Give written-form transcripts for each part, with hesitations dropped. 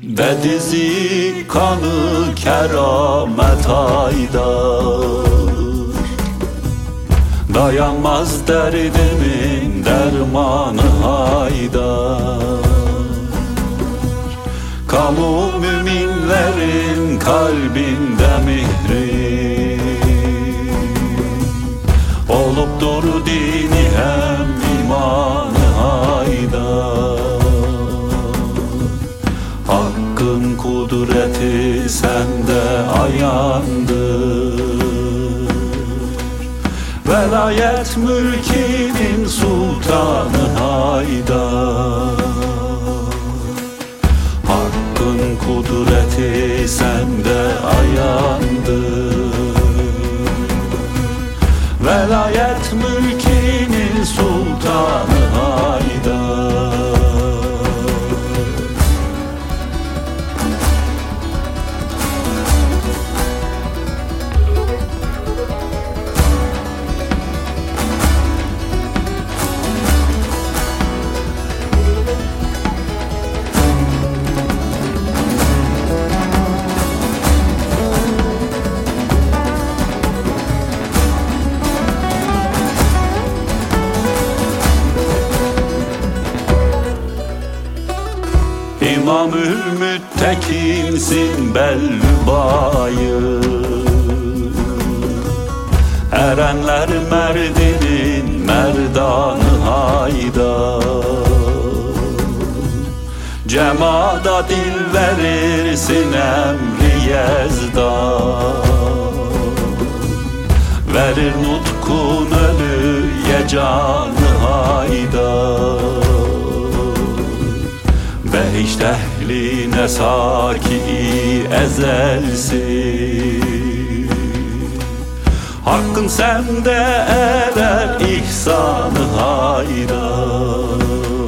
Ve dizi kanı keramet haydar. Dayanmaz derdimin dermanı haydar. Kamu müminlerin kalbinde mihri, olupdur dini hem imanı haydar. Hakkın kudreti sende ayandır. Velayet mülkinin sultanı haydar. Hakkın kudreti sende ayandır. Velayet mülkinin sultanı haydar. İmamül müttekinsin bellübayı. Erenler merdinin merdanı haydar. Cemada dil verirsin emri yezdan. Verir nutkun ölüye canı haydar. Behişt ehline saki ezelsin. Hakkın sende erer ihsanı haydar.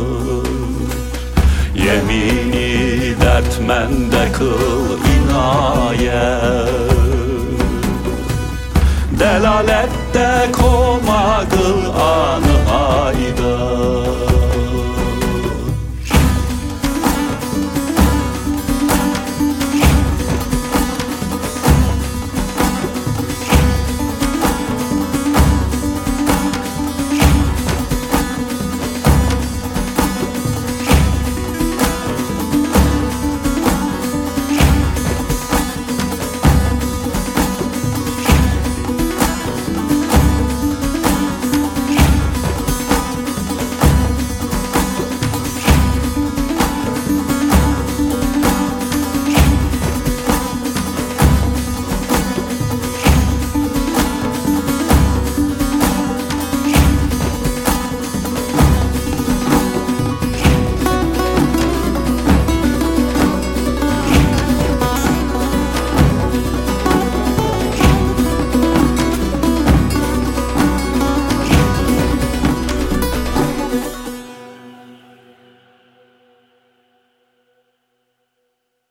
Yemini dertmende kıl inayet. Delalette koma kıl an